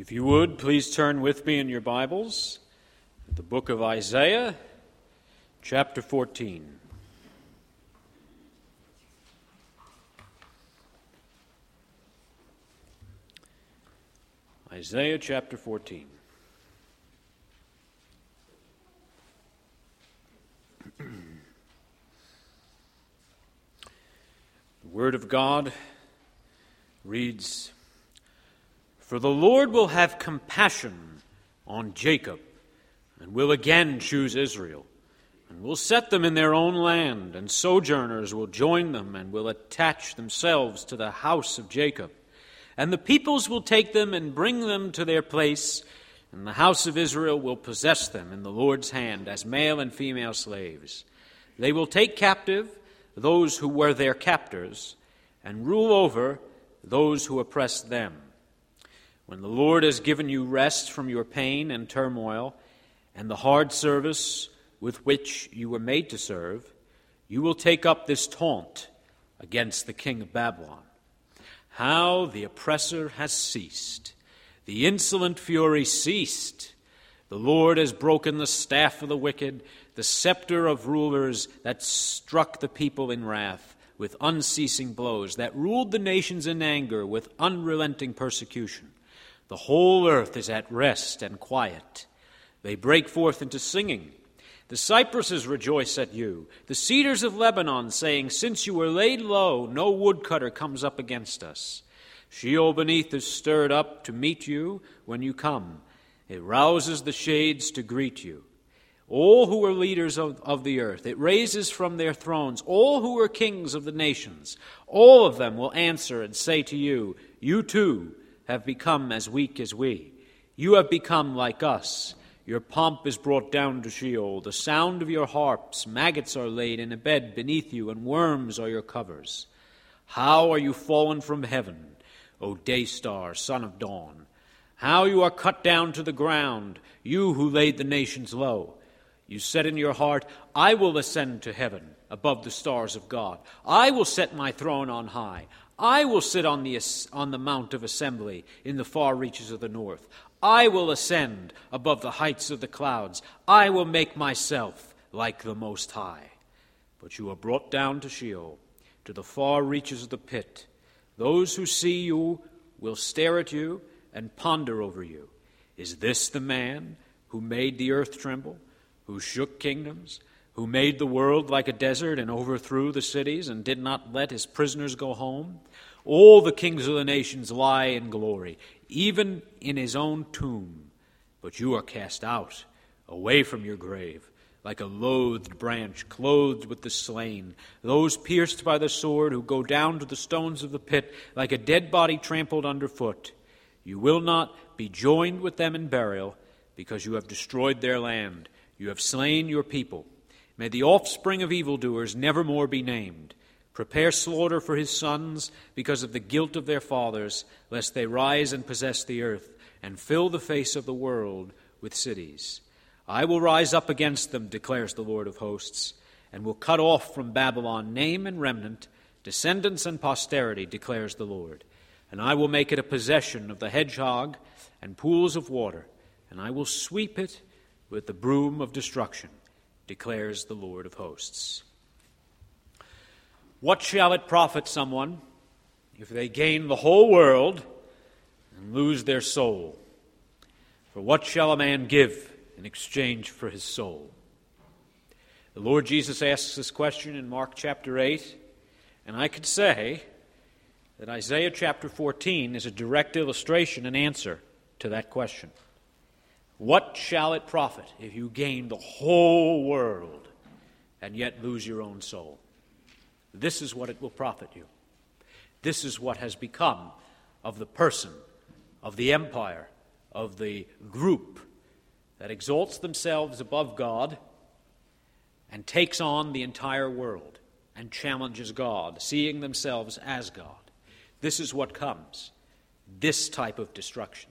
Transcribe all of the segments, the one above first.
If you would, please turn with me in your Bibles to the book of Isaiah, chapter 14. Isaiah chapter 14. The Word of God reads, "For the Lord will have compassion on Jacob, and will again choose Israel, and will set them in their own land, and sojourners will join them, and will attach themselves to the house of Jacob. And the peoples will take them and bring them to their place, and the house of Israel will possess them in the Lord's hand as male and female slaves. They will take captive those who were their captors, and rule over those who oppressed them. When the Lord has given you rest from your pain and turmoil, and the hard service with which you were made to serve, you will take up this taunt against the king of Babylon. How the oppressor has ceased, the insolent fury ceased. The Lord has broken the staff of the wicked, the scepter of rulers that struck the people in wrath with unceasing blows, that ruled the nations in anger with unrelenting persecution. The whole earth is at rest and quiet. They break forth into singing. The cypresses rejoice at you, the cedars of Lebanon, saying, since you were laid low, no woodcutter comes up against us. Sheol beneath is stirred up to meet you when you come. It rouses the shades to greet you. All who are leaders of the earth, it raises from their thrones all who are kings of the nations. All of them will answer and say to you, you too have become as weak as we. You have become like us. Your pomp is brought down to Sheol. The sound of your harps, maggots are laid in a bed beneath you, and worms are your covers. How are you fallen from heaven, O day star, son of dawn? How you are cut down to the ground, you who laid the nations low. You said in your heart, I will ascend to heaven above the stars of God. I will set my throne on high. I will sit on the mount of assembly in the far reaches of the north. I will ascend above the heights of the clouds. I will make myself like the Most High. But you are brought down to Sheol, to the far reaches of the pit. Those who see you will stare at you and ponder over you. Is this the man who made the earth tremble, who shook kingdoms, who made the world like a desert and overthrew the cities and did not let his prisoners go home? All the kings of the nations lie in glory, even in his own tomb. But you are cast out, away from your grave, like a loathed branch clothed with the slain, those pierced by the sword who go down to the stones of the pit, like a dead body trampled underfoot. You will not be joined with them in burial, because you have destroyed their land. You have slain your people. May the offspring of evildoers nevermore be named. Prepare slaughter for his sons because of the guilt of their fathers, lest they rise and possess the earth and fill the face of the world with cities. I will rise up against them, declares the Lord of hosts, and will cut off from Babylon name and remnant, descendants and posterity, declares the Lord. And I will make it a possession of the hedgehog and pools of water, and I will sweep it with the broom of destruction, declares the Lord of hosts. What shall it profit someone if they gain the whole world and lose their soul? For what shall a man give in exchange for his soul? The Lord Jesus asks this question in Mark chapter 8, and I could say that Isaiah chapter 14 is a direct illustration and answer to that question. What shall it profit if you gain the whole world and yet lose your own soul? This is what it will profit you. This is what has become of the person, of the empire, of the group that exalts themselves above God and takes on the entire world and challenges God, seeing themselves as God. This is what comes, this type of destruction.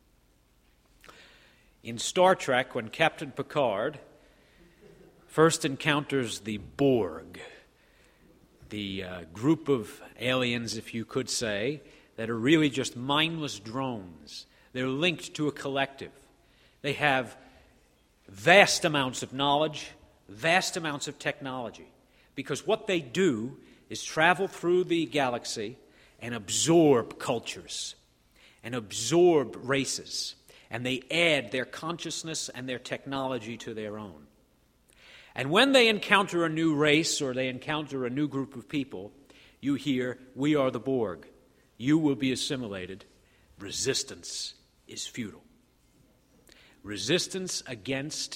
In Star Trek, when Captain Picard first encounters the Borg, the group of aliens, if you could say, that are really just mindless drones They're linked to a collective. They have vast amounts of knowledge, vast amounts of technology, because what they do is travel through the galaxy and absorb cultures and absorb races, and they add their consciousness and their technology to their own. And when they encounter a new race or they encounter a new group of people, you hear, "We are the Borg. You will be assimilated." Resistance is futile. Resistance against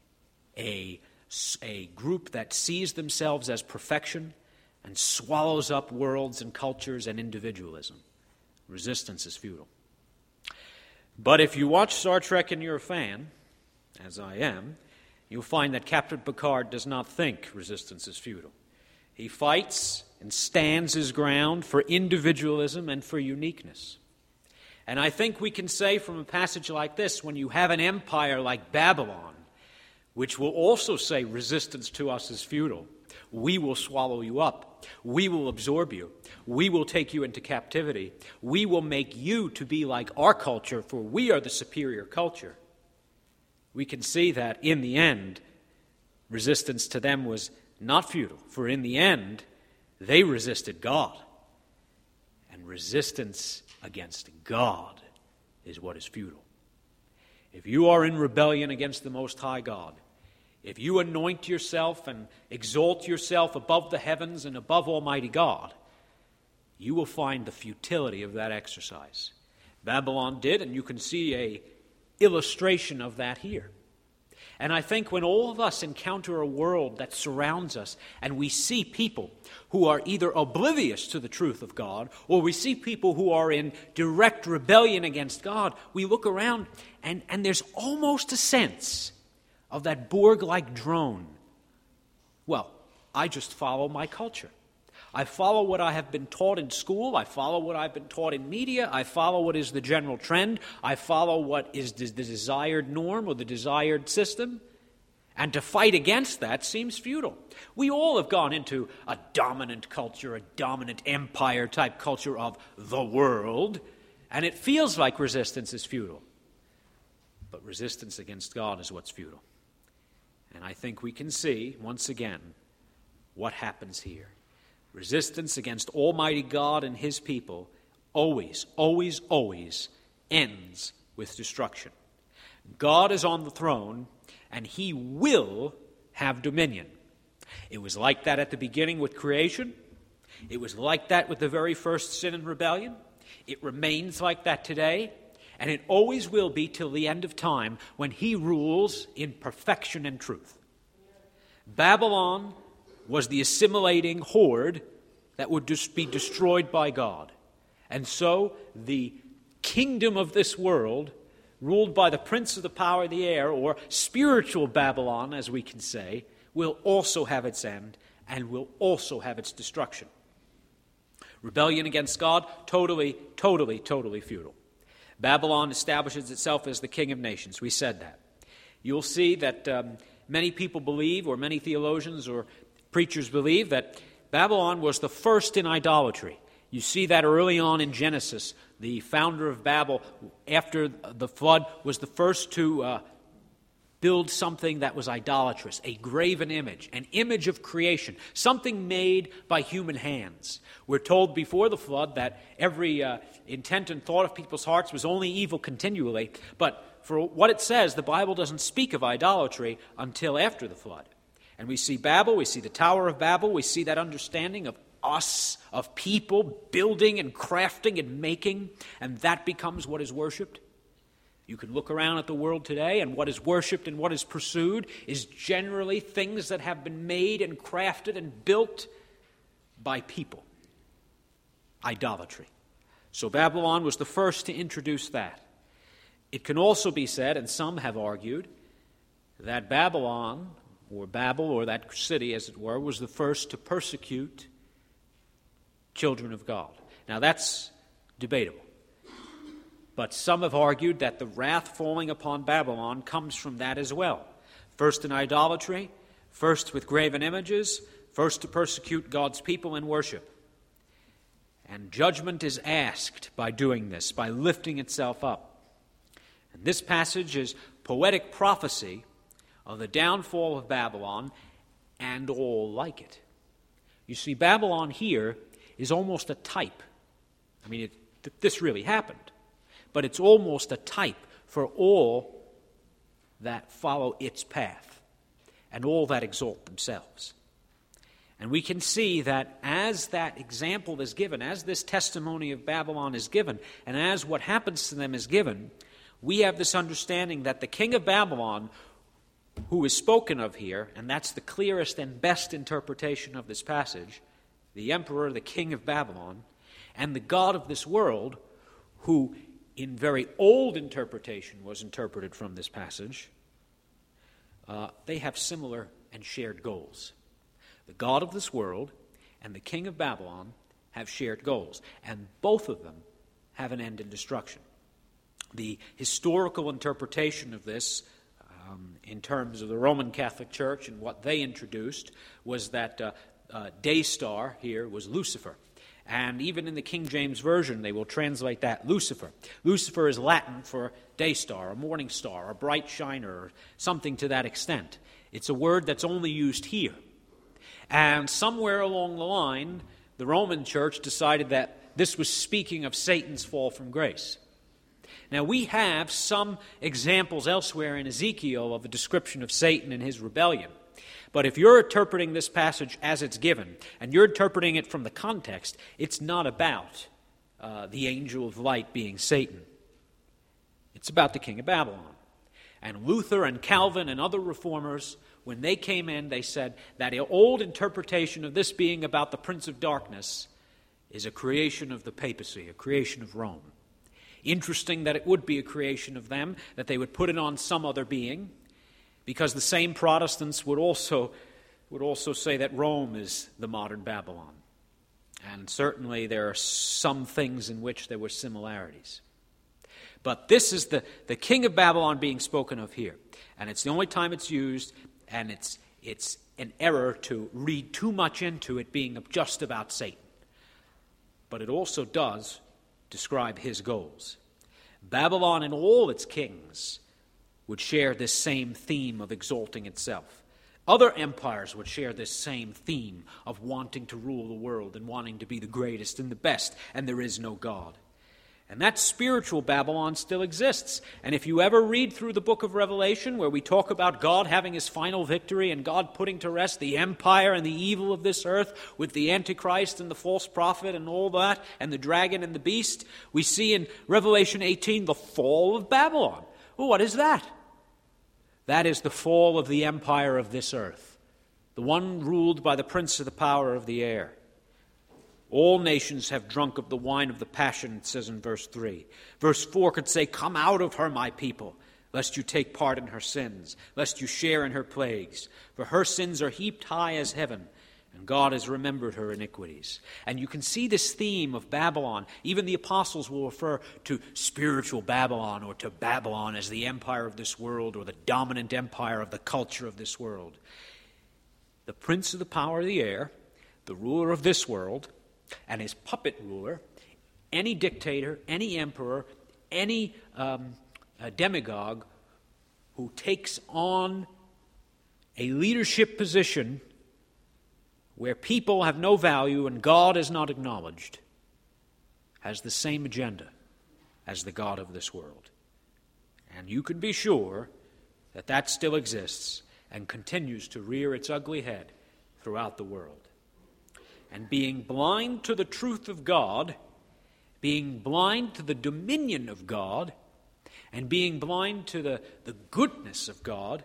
a group that sees themselves as perfection and swallows up worlds and cultures and individualism. Resistance is futile. But if you watch Star Trek and you're a fan, as I am, you'll find that Captain Picard does not think resistance is futile. He fights and stands his ground for individualism and for uniqueness. And I think we can say from a passage like this, when you have an empire like Babylon, which will also say resistance to us is futile, we will swallow you up, we will absorb you, we will take you into captivity, we will make you to be like our culture, for we are the superior culture. We can see that in the end, resistance to them was not futile, for in the end, they resisted God. And resistance against God is what is futile. If you are in rebellion against the Most High God, if you anoint yourself and exalt yourself above the heavens and above Almighty God, you will find the futility of that exercise. Babylon did, and you can see an illustration of that here. And I think when all of us encounter a world that surrounds us and we see people who are either oblivious to the truth of God or we see people who are in direct rebellion against God, we look around and there's almost a sense of that Borg-like drone. Well, I just follow my culture. I follow what I have been taught in school. I follow what I've been taught in media. I follow what is the general trend. I follow what is the desired norm or the desired system. And to fight against that seems futile. We all have gone into a dominant culture, a dominant empire-type culture of the world, and it feels like resistance is futile. But resistance against God is what's futile. And I think we can see, once again, what happens here. Resistance against Almighty God and His people always, always, always ends with destruction. God is on the throne, and He will have dominion. It was like that at the beginning with creation. It was like that with the very first sin and rebellion. It remains like that today, and it always will be till the end of time when He rules in perfection and truth. Babylon was the assimilating horde that would just be destroyed by God. And so the kingdom of this world, ruled by the prince of the power of the air, or spiritual Babylon, as we can say, will also have its end and will also have its destruction. Rebellion against God, totally, totally, totally futile. Babylon establishes itself as the king of nations. We said that. You'll see that many people believe, or many theologians or preachers believe, that Babylon was the first in idolatry. You see that early on in Genesis. The founder of Babel, after the flood, was the first to build something that was idolatrous, a graven image, an image of creation, something made by human hands. We're told before the flood that every intent and thought of people's hearts was only evil continually, but for what it says, the Bible doesn't speak of idolatry until after the flood. And we see Babel, we see the Tower of Babel, we see that understanding of us, of people building and crafting and making, and that becomes what is worshipped. You can look around at the world today, and what is worshipped and what is pursued is generally things that have been made and crafted and built by people. Idolatry. So Babylon was the first to introduce that. It can also be said, and some have argued, that Babylon, or Babel, or that city, as it were, was the first to persecute children of God. Now, that's debatable. But some have argued that the wrath falling upon Babylon comes from that as well. First in idolatry, first with graven images, first to persecute God's people in worship. And judgment is asked by doing this, by lifting itself up. This passage is poetic prophecy of the downfall of Babylon and all like it. You see, Babylon here is almost a type. I mean, this really happened, but it's almost a type for all that follow its path and all that exalt themselves. And we can see that as that example is given, as this testimony of Babylon is given, and as what happens to them is given, we have this understanding that the king of Babylon, who is spoken of here, and that's the clearest and best interpretation of this passage, the emperor, the king of Babylon, and the god of this world, who in very old interpretation was interpreted from this passage, they have similar and shared goals. The god of this world and the king of Babylon have shared goals, and both of them have an end in destruction. The historical interpretation of this, in terms of the Roman Catholic Church and what they introduced, was that day star here was Lucifer. And even in the King James Version, they will translate that Lucifer. Lucifer is Latin for day star, a morning star, a bright shiner, or something to that extent. It's a word that's only used here. And somewhere along the line, the Roman Church decided that this was speaking of Satan's fall from grace. Now, we have some examples elsewhere in Ezekiel of a description of Satan and his rebellion. But if you're interpreting this passage as it's given, and you're interpreting it from the context, it's not about the angel of light being Satan. It's about the king of Babylon. And Luther and Calvin and other reformers, when they came in, they said that old interpretation of this being about the prince of darkness is a creation of the papacy, a creation of Rome. Interesting that it would be a creation of them, that they would put it on some other being, because the same Protestants would also say that Rome is the modern Babylon. And certainly there are some things in which there were similarities. But this is the king of Babylon being spoken of here. And it's the only time it's used, and it's an error to read too much into it being just about Satan. But it also does describe his goals. Babylon and all its kings would share this same theme of exalting itself. Other empires would share this same theme of wanting to rule the world and wanting to be the greatest and the best, and there is no God. And that spiritual Babylon still exists. And if you ever read through the book of Revelation, where we talk about God having his final victory and God putting to rest the empire and the evil of this earth with the Antichrist and the false prophet and all that, and the dragon and the beast, we see in Revelation 18 the fall of Babylon. Well, what is that? That is the fall of the empire of this earth, the one ruled by the prince of the power of the air. All nations have drunk of the wine of the passion, it says in verse 3. Verse 4 could say, "Come out of her, my people, lest you take part in her sins, lest you share in her plagues. For her sins are heaped high as heaven, and God has remembered her iniquities." And you can see this theme of Babylon. Even the apostles will refer to spiritual Babylon, or to Babylon as the empire of this world, or the dominant empire of the culture of this world. The prince of the power of the air, the ruler of this world, and his puppet ruler, any dictator, any emperor, any demagogue who takes on a leadership position where people have no value and God is not acknowledged, has the same agenda as the God of this world. And you can be sure that that still exists and continues to rear its ugly head throughout the world. And being blind to the truth of God, being blind to the dominion of God, and being blind to the goodness of God,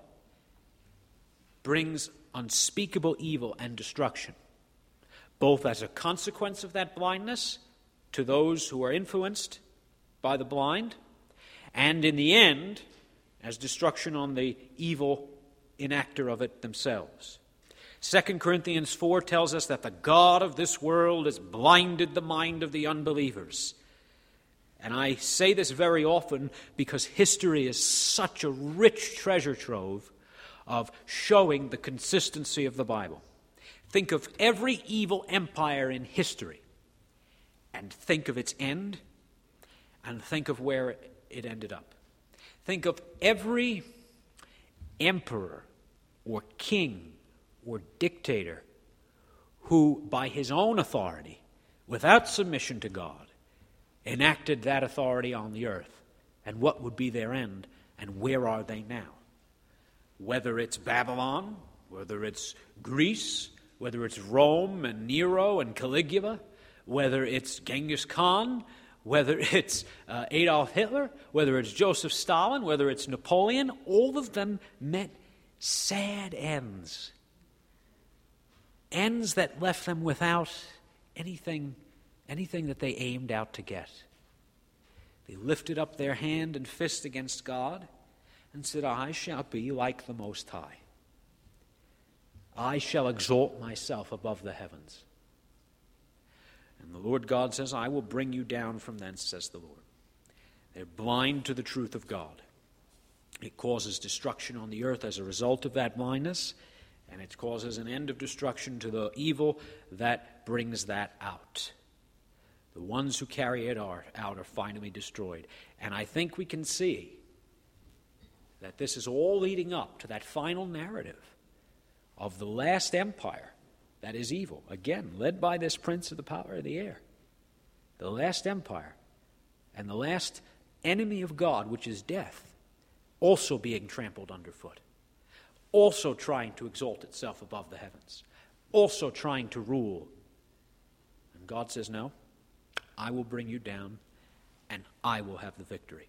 brings unspeakable evil and destruction, both as a consequence of that blindness to those who are influenced by the blind, and in the end, as destruction on the evil enactor of it themselves. 2 Corinthians 4 tells us that the God of this world has blinded the mind of the unbelievers. And I say this very often because history is such a rich treasure trove of showing the consistency of the Bible. Think of every evil empire in history and think of its end and think of where it ended up. Think of every emperor or king or dictator who, by his own authority, without submission to God, enacted that authority on the earth. And what would be their end? And where are they now? Whether it's Babylon, whether it's Greece, whether it's Rome and Nero and Caligula, whether it's Genghis Khan, whether it's Adolf Hitler, whether it's Joseph Stalin, whether it's Napoleon, all of them met sad ends. Ends that left them without anything that they aimed out to get. They lifted up their hand and fist against God and said, I shall be like the Most High. I shall exalt myself above the heavens. And the Lord God says, I will bring you down from thence, says the Lord. They're blind to the truth of God. It causes destruction on the earth as a result of that blindness, and it causes an end of destruction to the evil that brings that out. The ones who carry it out are finally destroyed. And I think we can see that this is all leading up to that final narrative of the last empire that is evil, again, led by this prince of the power of the air. The last empire and the last enemy of God, which is death, also being trampled underfoot, also trying to exalt itself above the heavens, also trying to rule. And God says, no, I will bring you down and I will have the victory.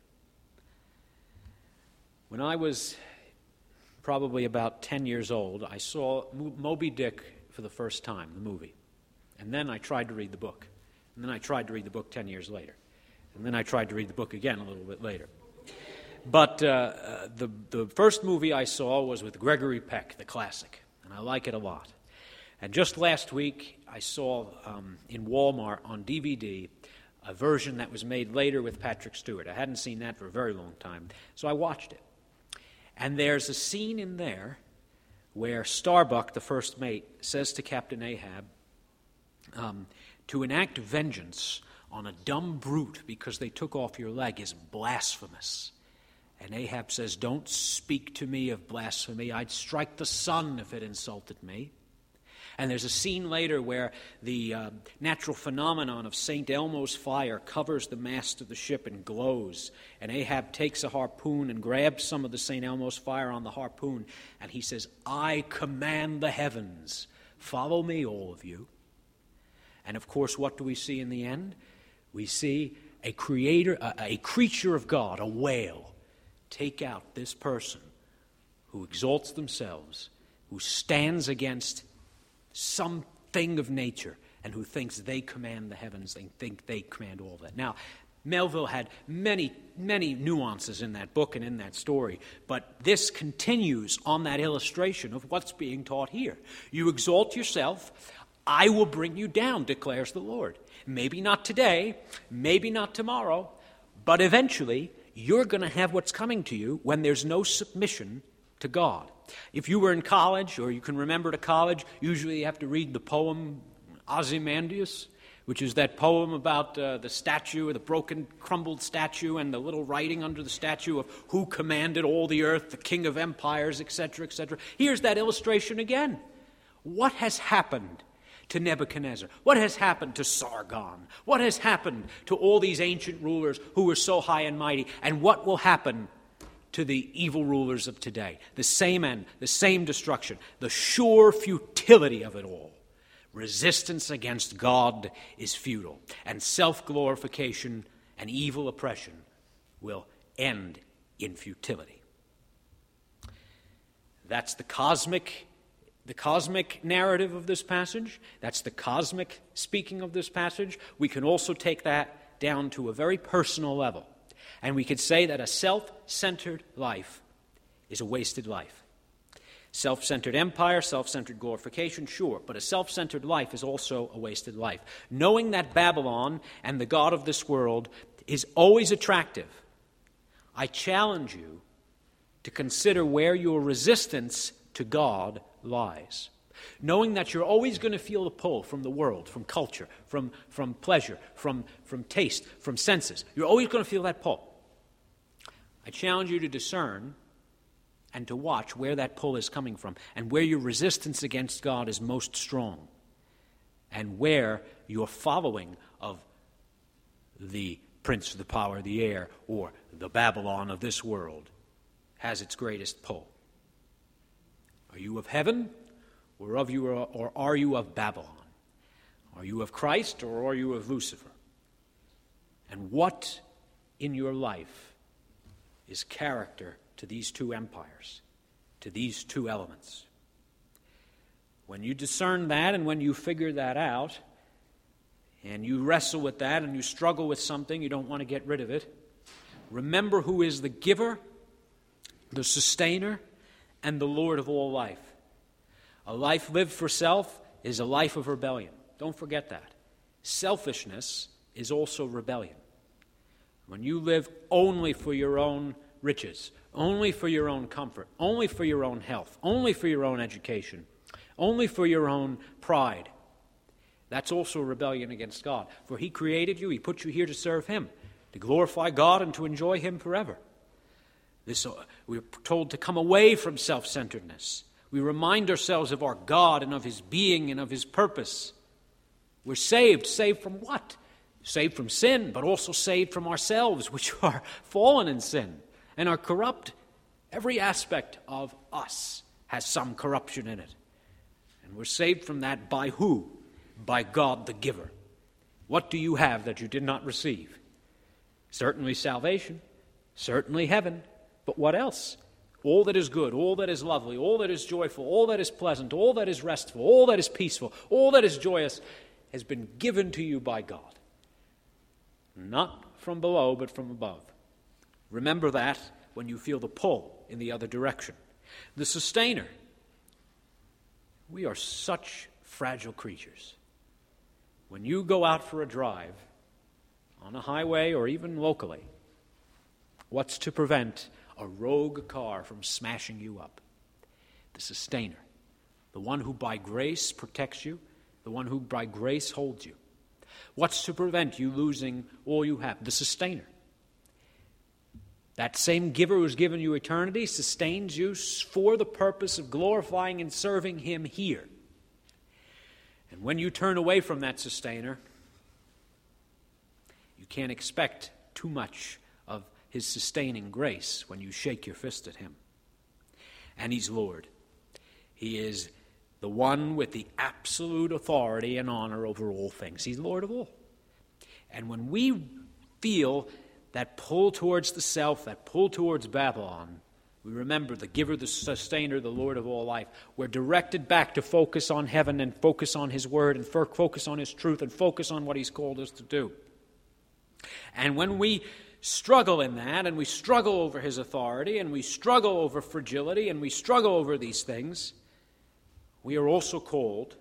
When I was probably about 10 years old, I saw Moby Dick for the first time, the movie. And then I tried to read the book. And then I tried to read the book 10 years later. And then I tried to read the book again a little bit later. But the first movie I saw was with Gregory Peck, the classic. And I like it a lot. And just last week, I saw in Walmart on DVD a version that was made later with Patrick Stewart. I hadn't seen that for a very long time, so I watched it. And there's a scene in there where Starbuck, the first mate, says to Captain Ahab, to enact vengeance on a dumb brute because they took off your leg is blasphemous. And Ahab says, don't speak to me of blasphemy. I'd strike the sun if it insulted me. And there's a scene later where the natural phenomenon of St. Elmo's fire covers the mast of the ship and glows. And Ahab takes a harpoon and grabs some of the St. Elmo's fire on the harpoon. And he says, I command the heavens. Follow me, all of you. And of course, what do we see in the end? We see a creature of God, a whale, take out this person who exalts themselves, who stands against something of nature, and who thinks they command the heavens, they think they command all that. Now, Melville had many, many nuances in that book and in that story, but this continues on that illustration of what's being taught here. You exalt yourself, I will bring you down, declares the Lord. Maybe not today, maybe not tomorrow, but eventually you're going to have what's coming to you when there's no submission to God. If you were in college, or you can remember to college, usually you have to read the poem Ozymandias, which is that poem about the statue, the broken, crumbled statue, and the little writing under the statue of who commanded all the earth, the king of empires, etc., etc. Here's that illustration again. What has happened to Nebuchadnezzar? What has happened to Sargon? What has happened to all these ancient rulers who were so high and mighty? And what will happen to the evil rulers of today? The same end, the same destruction, the sure futility of it all. Resistance against God is futile, and self-glorification and evil oppression will end in futility. That's the cosmic narrative of this passage. That's the cosmic speaking of this passage. We can also take that down to a very personal level. And we could say that a self-centered life is a wasted life. Self-centered empire, self-centered glorification, sure, but a self-centered life is also a wasted life. Knowing that Babylon and the god of this world is always attractive, I challenge you to consider where your resistance to God lies. Knowing that you're always going to feel the pull from the world, from culture, from pleasure, from taste, from senses. You're always going to feel that pull. I challenge you to discern and to watch where that pull is coming from and where your resistance against God is most strong and where your following of the prince of the power of the air or the Babylon of this world has its greatest pull. Are you of heaven or are you of Babylon? Are you of Christ or are you of Lucifer? And what in your life is character to these two empires, to these two elements? When you discern that and when you figure that out, and you wrestle with that and you struggle with something, you don't want to get rid of it, remember who is the giver, the sustainer, and the Lord of all life. A life lived for self is a life of rebellion. Don't forget that. Selfishness is also rebellion. When you live only for your own riches, only for your own comfort, only for your own health, only for your own education, only for your own pride, that's also a rebellion against God. For He created you, He put you here to serve Him, to glorify God and to enjoy Him forever. We're told to come away from self-centeredness. We remind ourselves of our God and of His being and of His purpose. We're saved. Saved from what? Saved from sin, but also saved from ourselves, which are fallen in sin and are corrupt. Every aspect of us has some corruption in it. And we're saved from that by who? By God the giver. What do you have that you did not receive? Certainly salvation, certainly heaven, but what else? All that is good, all that is lovely, all that is joyful, all that is pleasant, all that is restful, all that is peaceful, all that is joyous has been given to you by God. Not from below, but from above. Remember that when you feel the pull in the other direction. The sustainer. We are such fragile creatures. When you go out for a drive on a highway or even locally, what's to prevent a rogue car from smashing you up? The sustainer. The one who by grace protects you, the one who by grace holds you. What's to prevent you losing all you have? The sustainer. That same giver who's given you eternity sustains you for the purpose of glorifying and serving Him here. And when you turn away from that sustainer, you can't expect too much of His sustaining grace when you shake your fist at Him. And He's Lord. He is the one with the absolute authority and honor over all things. He's Lord of all. And when we feel that pull towards the self, that pull towards Babylon, we remember the giver, the sustainer, the Lord of all life. We're directed back to focus on heaven and focus on His word and focus on His truth and focus on what He's called us to do. And when we struggle in that and we struggle over His authority and we struggle over fragility and we struggle over these things, we are also called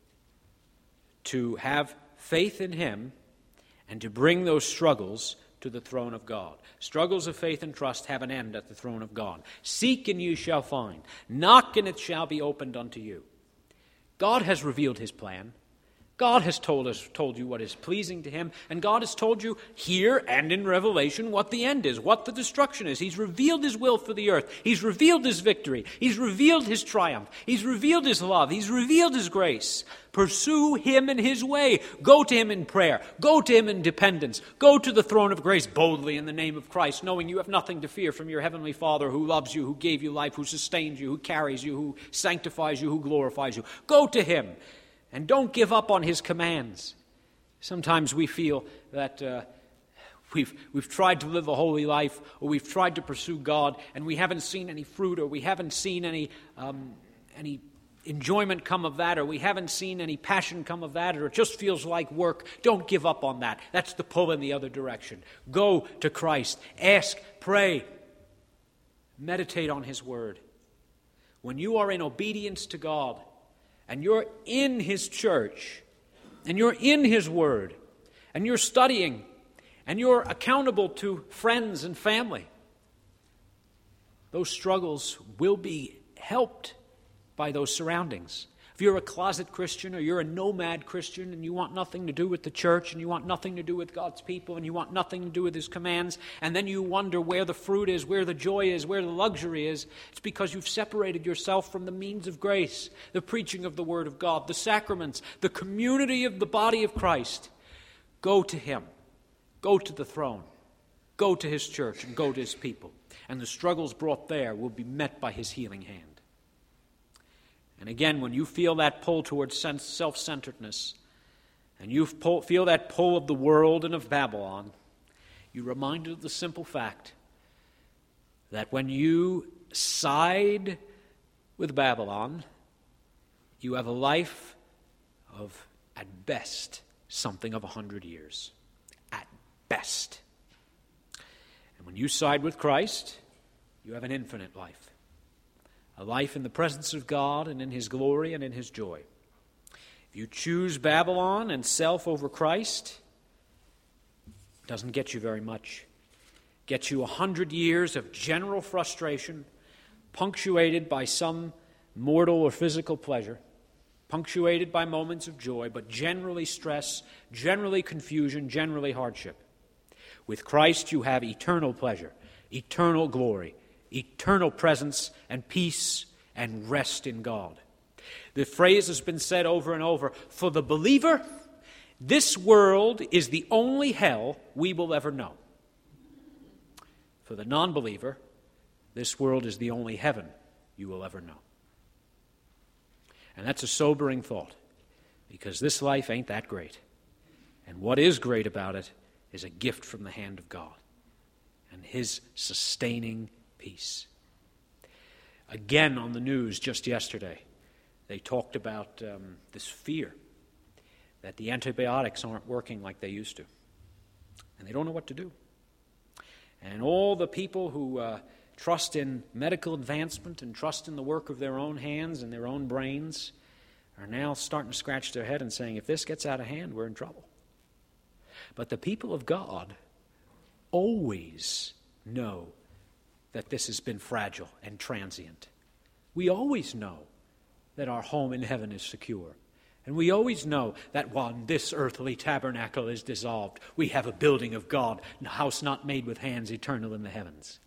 to have faith in Him and to bring those struggles to the throne of God. Struggles of faith and trust have an end at the throne of God. Seek and you shall find. Knock and it shall be opened unto you. God has revealed His plan. God has told you what is pleasing to Him, and God has told you here and in Revelation what the end is, what the destruction is. He's revealed His will for the earth. He's revealed His victory. He's revealed His triumph. He's revealed His love. He's revealed His grace. Pursue Him in His way. Go to Him in prayer. Go to Him in dependence. Go to the throne of grace boldly in the name of Christ, knowing you have nothing to fear from your heavenly Father who loves you, who gave you life, who sustains you, who carries you, who sanctifies you, who glorifies you. Go to Him. And don't give up on His commands. Sometimes we feel that we've tried to live a holy life, or we've tried to pursue God, and we haven't seen any fruit, or we haven't seen any enjoyment come of that, or we haven't seen any passion come of that, or it just feels like work. Don't give up on that. That's the pull in the other direction. Go to Christ. Ask, pray. Meditate on His word. When you are in obedience to God, and you're in His church, and you're in His word, and you're studying, and you're accountable to friends and family, those struggles will be helped by those surroundings. If you're a closet Christian or you're a nomad Christian and you want nothing to do with the church and you want nothing to do with God's people and you want nothing to do with His commands, and then you wonder where the fruit is, where the joy is, where the luxury is, it's because you've separated yourself from the means of grace, the preaching of the Word of God, the sacraments, the community of the body of Christ. Go to Him. Go to the throne. Go to His church and go to His people. And the struggles brought there will be met by His healing hand. And again, when you feel that pull towards self-centeredness, and you feel that pull of the world and of Babylon, you're reminded of the simple fact that when you side with Babylon, you have a life of, at best, something of 100 years. At best. And when you side with Christ, you have an infinite life. A life in the presence of God and in His glory and in His joy. If you choose Babylon and self over Christ, it doesn't get you very much. It gets you 100 years of general frustration, punctuated by some mortal or physical pleasure, punctuated by moments of joy, but generally stress, generally confusion, generally hardship. With Christ you have eternal pleasure, eternal glory, eternal presence and peace and rest in God. The phrase has been said over and over, for the believer, this world is the only hell we will ever know. For the non-believer, this world is the only heaven you will ever know. And that's a sobering thought, because this life ain't that great. And what is great about it is a gift from the hand of God and His sustaining peace. Again, on the news just yesterday, they talked about this fear that the antibiotics aren't working like they used to. And they don't know what to do. And all the people who trust in medical advancement and trust in the work of their own hands and their own brains are now starting to scratch their head and saying, if this gets out of hand, we're in trouble. But the people of God always know that this has been fragile and transient. We always know that our home in heaven is secure. And we always know that when this earthly tabernacle is dissolved, we have a building of God, a house not made with hands, eternal in the heavens.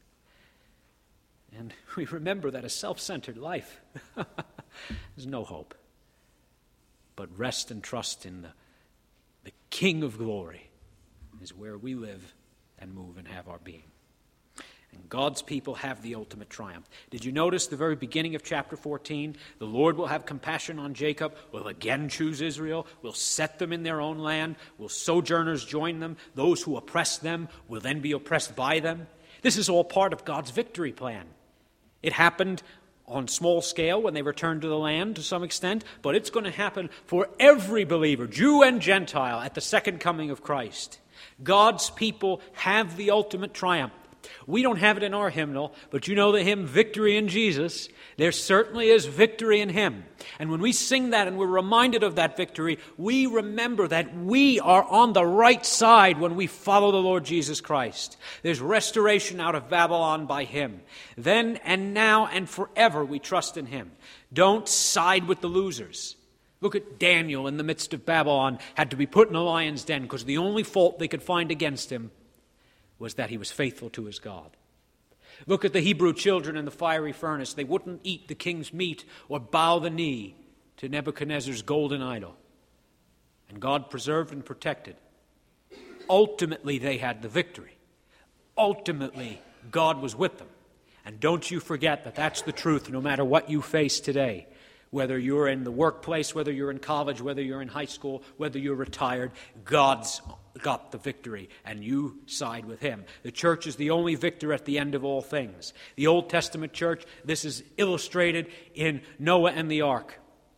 And we remember that a self-centered life, there's no hope. But rest and trust in the King of glory is where we live and move and have our being. And God's people have the ultimate triumph. Did you notice the very beginning of chapter 14? The Lord will have compassion on Jacob, will again choose Israel, will set them in their own land, will sojourners join them, those who oppress them will then be oppressed by them. This is all part of God's victory plan. It happened on small scale when they returned to the land to some extent, but it's going to happen for every believer, Jew and Gentile, at the second coming of Christ. God's people have the ultimate triumph. We don't have it in our hymnal, but you know the hymn, Victory in Jesus. There certainly is victory in Him. And when we sing that and we're reminded of that victory, we remember that we are on the right side when we follow the Lord Jesus Christ. There's restoration out of Babylon by Him. Then and now and forever we trust in Him. Don't side with the losers. Look at Daniel in the midst of Babylon, had to be put in a lion's den because the only fault they could find against him was that he was faithful to his God. Look at the Hebrew children in the fiery furnace. They wouldn't eat the king's meat or bow the knee to Nebuchadnezzar's golden idol. And God preserved and protected. Ultimately, they had the victory. Ultimately, God was with them. And don't you forget that that's the truth no matter what you face today. Whether you're in the workplace, whether you're in college, whether you're in high school, whether you're retired, God's got the victory, and you side with Him. The church is the only victor at the end of all things. The Old Testament church, this is illustrated in Noah and the ark.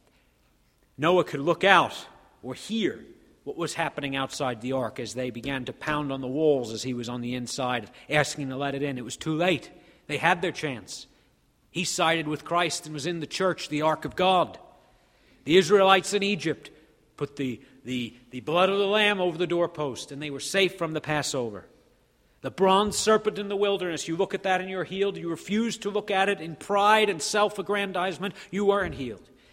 Noah could look out or hear what was happening outside the ark as they began to pound on the walls as he was on the inside, asking to let it in. It was too late. They had their chance. He sided with Christ and was in the church, the ark of God. The Israelites in Egypt put the blood of the lamb over the doorpost, and they were safe from the Passover. The bronze serpent in the wilderness, you look at that and you're healed. You refuse to look at it in pride and self-aggrandizement, you weren't healed.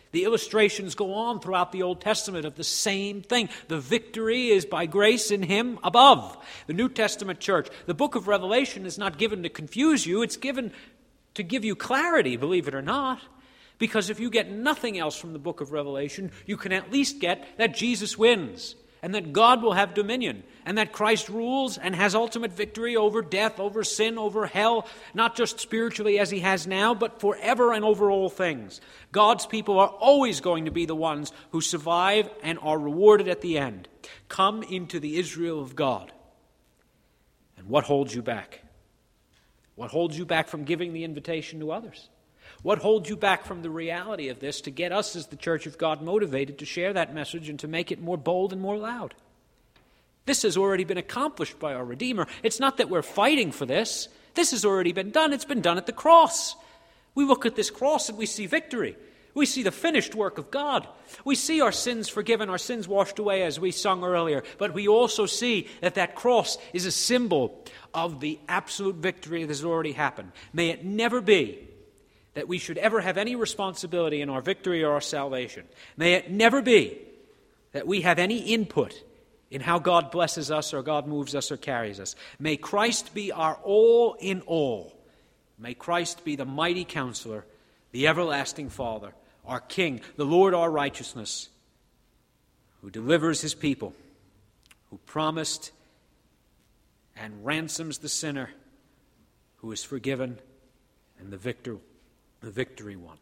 The illustrations go on throughout the Old Testament of the same thing. The victory is by grace in Him above. The New Testament church, the book of Revelation is not given to confuse you. It's given to give you clarity, believe it or not. Because if you get nothing else from the book of Revelation, you can at least get that Jesus wins, and that God will have dominion, and that Christ rules and has ultimate victory over death, over sin, over hell, not just spiritually as He has now, but forever and over all things. God's people are always going to be the ones who survive and are rewarded at the end. Come into the Israel of God. And what holds you back? What holds you back from giving the invitation to others? What holds you back from the reality of this to get us as the Church of God motivated to share that message and to make it more bold and more loud? This has already been accomplished by our Redeemer. It's not that we're fighting for this. This has already been done. It's been done at the cross. We look at this cross and we see victory. We see the finished work of God. We see our sins forgiven, our sins washed away, as we sung earlier. But we also see that that cross is a symbol of the absolute victory that has already happened. May it never be that we should ever have any responsibility in our victory or our salvation. May it never be that we have any input in how God blesses us or God moves us or carries us. May Christ be our all in all. May Christ be the mighty counselor, the everlasting Father, our King, the Lord our righteousness, who delivers His people, who promised and ransoms the sinner, who is forgiven, and the victory won.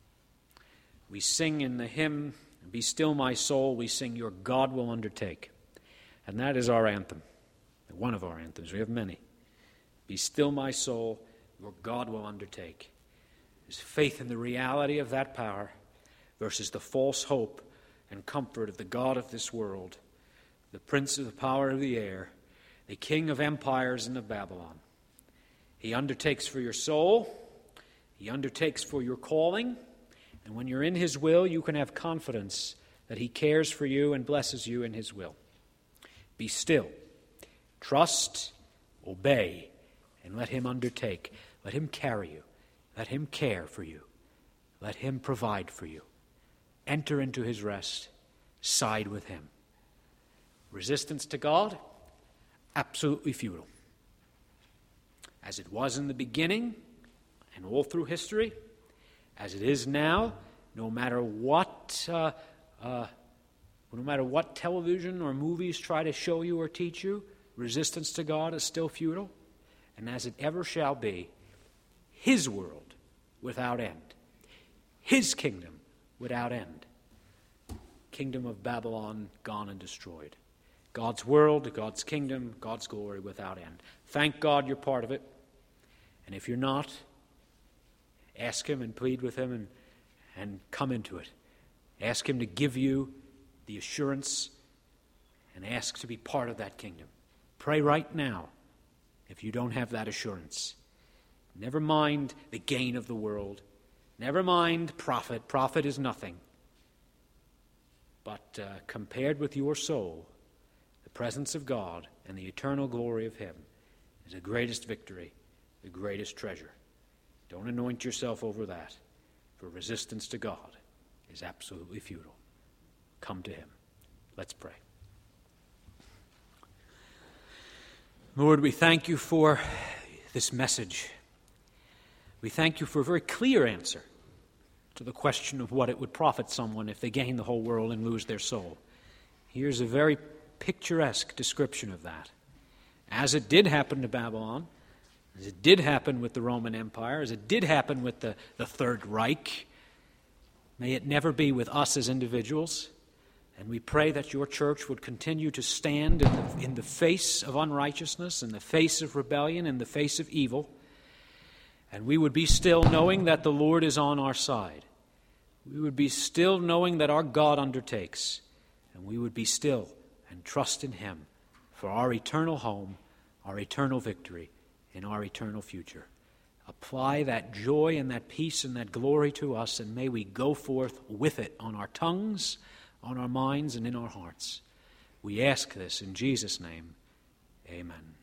We sing in the hymn, "Be still my soul," we sing, "Your God will undertake." And that is our anthem, one of our anthems. We have many. Be still my soul, your God will undertake. There's faith in the reality of that power versus the false hope and comfort of the God of this world, the prince of the power of the air, the king of empires and of Babylon. He undertakes for your soul. He undertakes for your calling. And when you're in His will, you can have confidence that He cares for you and blesses you in His will. Be still. Trust, obey, and let Him undertake. Let Him carry you. Let Him care for you. Let Him provide for you. Enter into His rest. Side with Him. Resistance to God? Absolutely futile. As it was in the beginning and all through history, as it is now, no matter what television or movies try to show you or teach you, resistance to God is still futile. And as it ever shall be, His world without end. His kingdom without end. Kingdom of Babylon gone and destroyed. God's world, God's kingdom, God's glory without end. Thank God you're part of it. And if you're not, ask Him and plead with Him and come into it. Ask Him to give you the assurance and ask to be part of that kingdom. Pray right now if you don't have that assurance. Never mind the gain of the world. Never mind profit. Profit is nothing. But compared with your soul, the presence of God and the eternal glory of Him is the greatest victory, the greatest treasure. Don't anoint yourself over that, for resistance to God is absolutely futile. Come to Him. Let's pray. Lord, we thank You for this message. We thank You for a very clear answer to the question of what it would profit someone if they gain the whole world and lose their soul. Here's a very picturesque description of that. As it did happen to Babylon, as it did happen with the Roman Empire, as it did happen with the Third Reich, may it never be with us as individuals. And we pray that Your church would continue to stand in the face of unrighteousness, in the face of rebellion, in the face of evil. And we would be still knowing that the Lord is on our side. We would be still knowing that our God undertakes. And we would be still and trust in Him for our eternal home, our eternal victory, and our eternal future. Apply that joy and that peace and that glory to us, and may we go forth with it on our tongues, on our minds, and in our hearts. We ask this in Jesus' name. Amen.